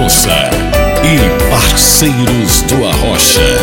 Mendonça e Parceiros do Arrocha.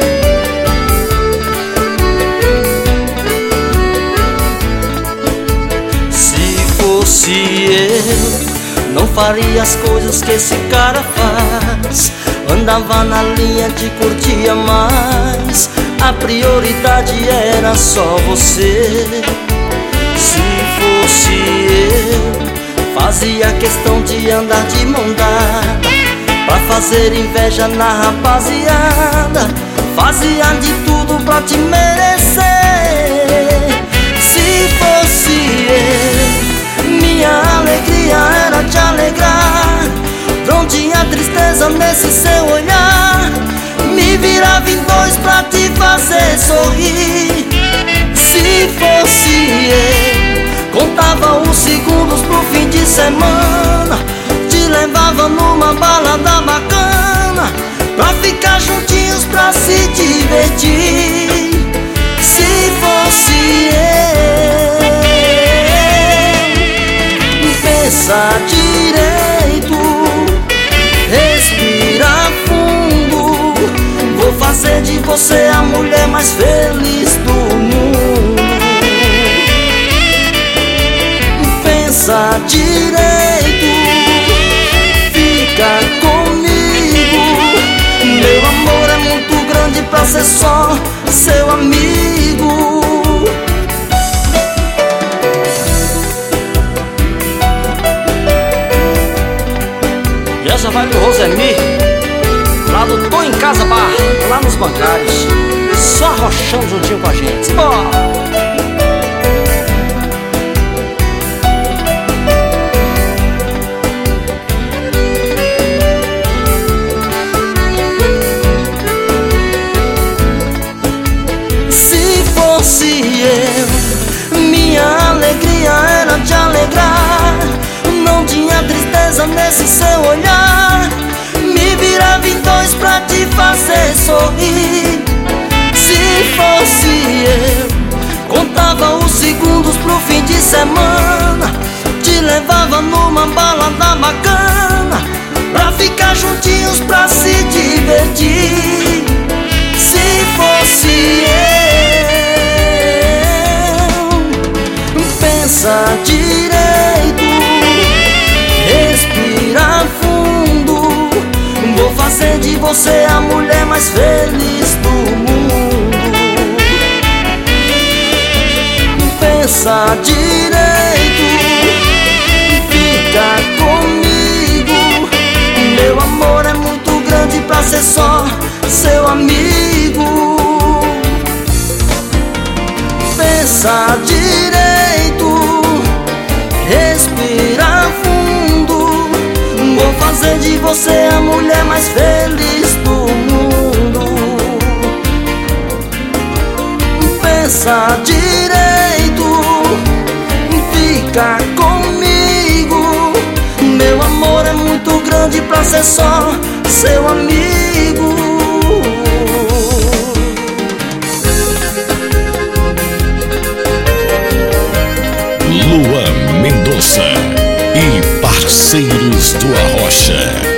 Se fosse eu, não faria as coisas que esse cara faz. Andava na linha de curtir mais, a prioridade era só você. Se fosse eu, fazia questão de andar de mão dada, pra fazer inveja na rapaziada, fazia de tudo pra te merecer. Se fosse eu, minha alegria era te alegrar, prontinha a tristeza nesse seu olhar, me virava em dois pra te fazer sorrir. Se fosse eu, contava os segundos pro fim de semana, te levava numa balada bacana, pra ficar juntinhos pra se divertir. Se fosse eu, pensa direito, respira fundo, vou fazer de você a mulher mais feliz do mundo. Pensa direito, fica comigo, meu amor é muito grande pra ser só seu amigo. E essa vai pro Rosemir, lá do Tô em Casa Bar, lá nos bancários, só arrochando juntinho com a gente. Bora! Se eu, minha alegria era te alegrar, não tinha tristeza nesse seu olhar, me virava em dois pra te fazer sorrir. Se fosse eu, contava os segundos pro fim de semana, te levava numa balada bacana, pra ficar juntinhos pra se divertir. Se fosse pensa direito, respira fundo, vou fazer de você a mulher mais feliz do mundo. Pensa direito, fica comigo, meu amor é muito grande pra ser só seu amigo. Pensa direito, respira fundo, vou fazer de você a mulher mais feliz do mundo. Pensa direito, fica comigo, meu amor é muito grande pra ser só seu amigo. Luan Mendonça e Parceiros do Arrocha.